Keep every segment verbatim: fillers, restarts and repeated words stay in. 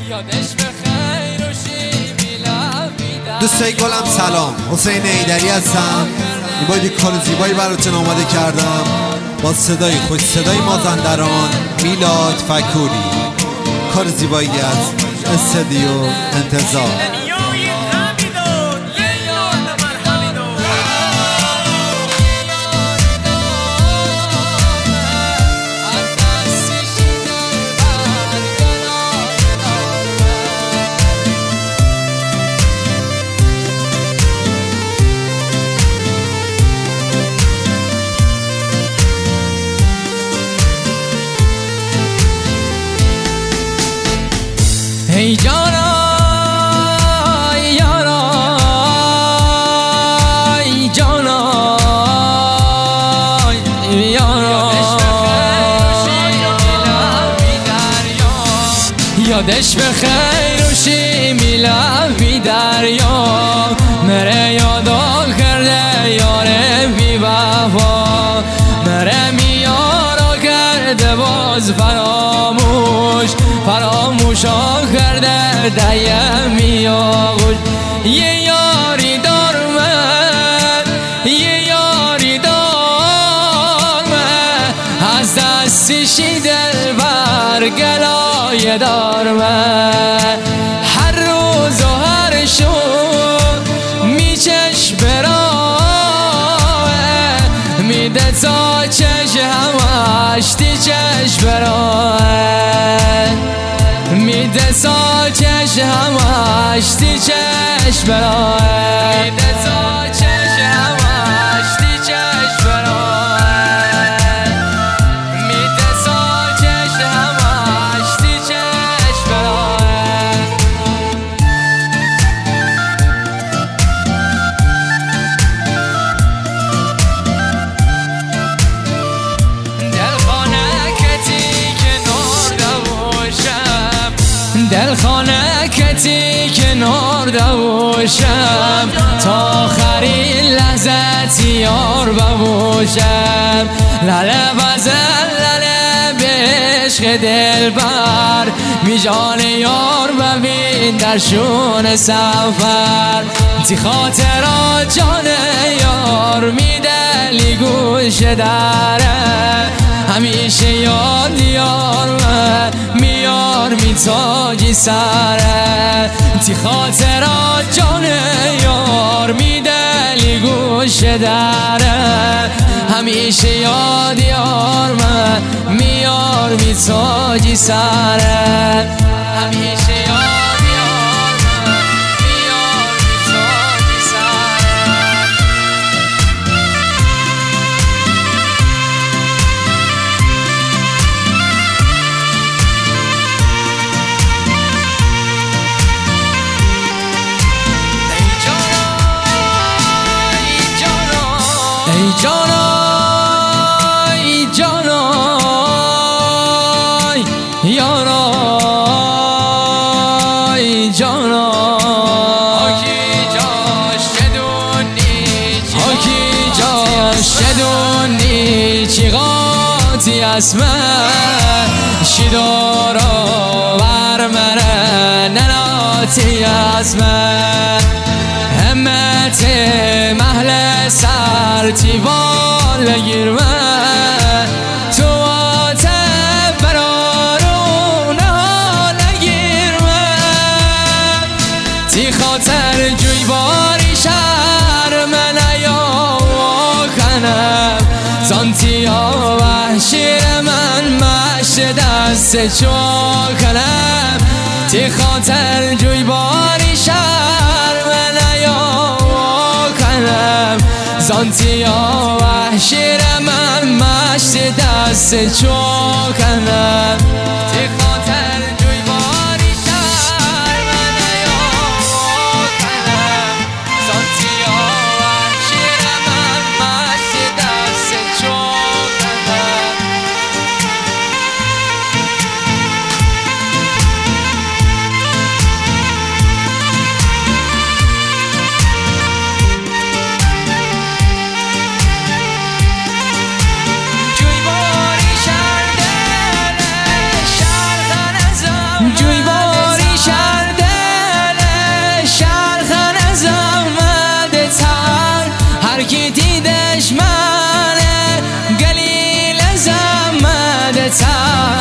دوستای گلم سلام، حسین ایدری هستم. این باید یک کار زیبایی براتون آماده کردم با صدای خوش صدای مازندران میلاد فکوری. کار زیبایی از استودیو انتظار. ای جانا ای یارا ای جانا ای یارا یادش بخیر و شیمی لبی دریا مره یادا کرده یار بی وفا مره میارا کرده باز فراموش فراموشا کرده دیم آغوش یه یاری دار من یه یاری دار من از دستشی دل بر گلای دار من هر روز و هر شب میچش براه میده تا چش همش دی چش براه میده تا چش همش دی چش براه میده تا چش همش دی چش براه میده تا چش همش دی چش براه دل خانه کتی کنار دوشم تا آخرین لحظت یار ببوشم لله بزن لله بشق دل بر می جان یار ببین در شون سفر تی خاطرات جان یار می دلی گوش داره همیشه یاد یار من میار میتاجی سره تی خاطرات جان یار میدلی گوش دره همیشه یاد یار من میار میتاجی سره همیشه یاد یار من میار میتاجی سره ای جانا ای جانا یارا ای جانا آکی جاش شدونی آکی جاش شدونی چی غاتی اسمه شدارا بر مره نناتی اسمه همت محل سر تیوال گیرمه تو آتب برارون حال گیرمه تی خاطر جوی باری شهر من یا کنم زانتی ها وحشیر من مشت دست چو کنم تی خاطر جوی باری شهر من یا کنم زانتی ها وحشیر من مشت دست چو کنم تی خاطر جوی باری شهر من یا کنم زانتی ها وحشیر من مشت دست چو کنم جوی باری شهر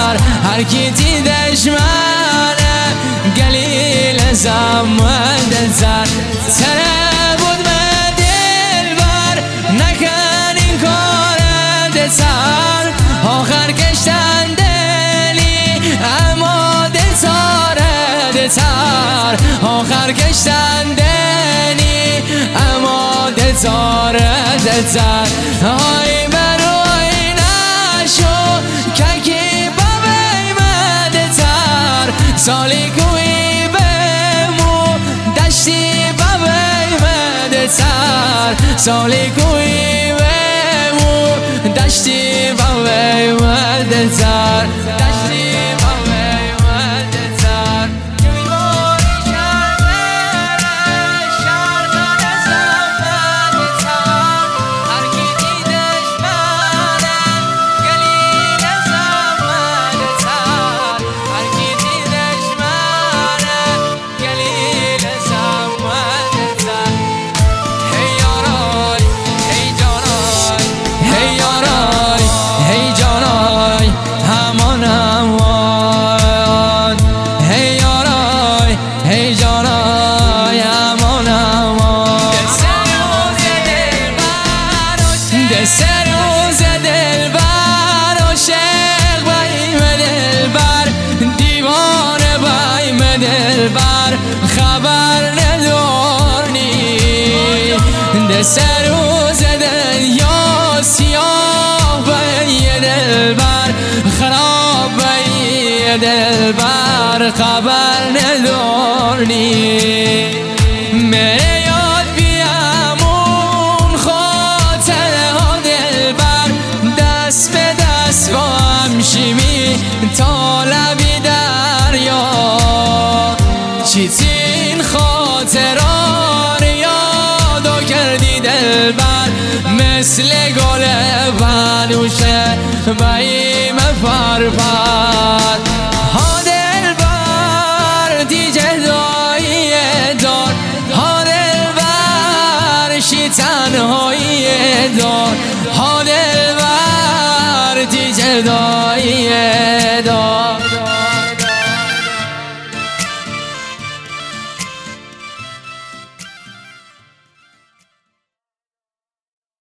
زر هر کی دیدش منه گلیل زمد زر سره بود به دل بر نکن این کار سر آخر کشتن دلی اما دل ساره تر آخر کشتن دلی اما دل ساره تر های بروی نشو که بابی مده تر سالی کوی بمو دشتی بابی مده تر سالی کوی بمو دشتی بابی مده تر دشتی بابی مده تر سه روز دل بر عاشق بایم دل بر دیوانه بایم دل بر خبر ندارنی ده سه روز دل یا سیاه بایم دل بر خراب بایم دل بر خبر ندارنی میره یاد بیامون دست به دست با هم شیمی تا لبی دریا چیتین خاطران یادو کردی دل بر مثل گل بنوشه بایم فرفر ها دل بر دیگه دایی دار ها دل بر شی تنهایی دار ها دل بر دیگه دار